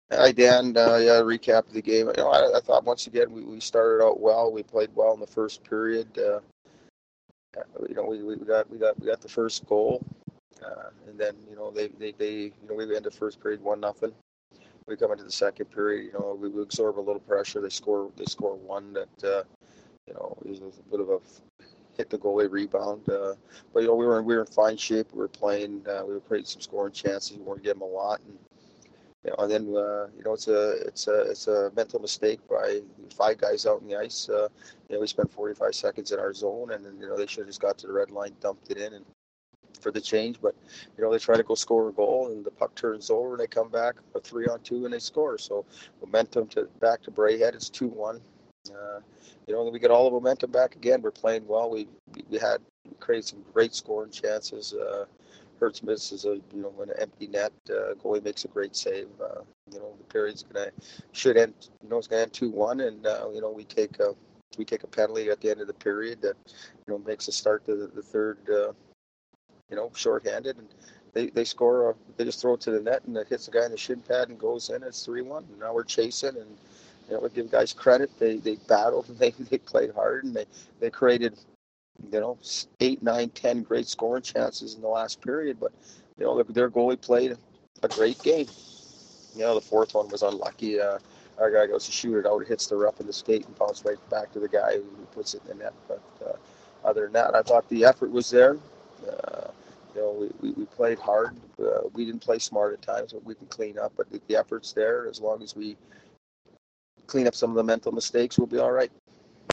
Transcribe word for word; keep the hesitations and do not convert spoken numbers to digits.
Hi, Dan. Uh, yeah, recap of the game. You know, I, I thought once again we, we started out well. We played well in the first period. Uh, you know, we, we got we got we got the first goal, uh, and then you know they, they, they you know we ended the first period one nothing. We come into the second period. You know, we, we absorb a little pressure. They score they score one that uh, you know is a bit of a hit the goalie rebound. Uh, but you know we were in, we were in fine shape. We were playing. Uh, we were creating some scoring chances. We weren't getting them a lot. And You know, and then uh, you know it's a it's a it's a mental mistake by five guys out in the ice. Uh, you know, we spent forty-five seconds in our zone, and then you know they should have just got to the red line, dumped it in, and for the change. But you know they try to go score a goal, and the puck turns over, and they come back a three on two, and they score. So momentum to back to Braehead. It's two one. Uh, you know, we get all the momentum back again. We're playing well. We we had we created some great scoring chances. Uh, Hertz misses a you know an empty net. Uh, goalie makes a great save. Uh, you know the period's gonna should end. You know it's gonna end two one, and uh, you know we take a we take a penalty at the end of the period that you know makes a start to the, the third. Uh, you know shorthanded, and they they score. A, they just throw it to the net, and it hits the guy in the shin pad and goes in. It's three one. Now we're chasing, and you know we give guys credit. They they battled and they they played hard, and they they created you know, eight, nine, ten great scoring chances in the last period. But you know, their goalie played a great game. You know, the fourth one was unlucky. Uh, our guy goes to shoot it out, hits the rough in the skate, and bounces right back to the guy who puts it in the net. But uh, other than that, I thought the effort was there. Uh, you know, we, we, we played hard. Uh, we didn't play smart at times, but we can clean up. But the, the effort's there. As long as we clean up some of the mental mistakes, we'll be all right.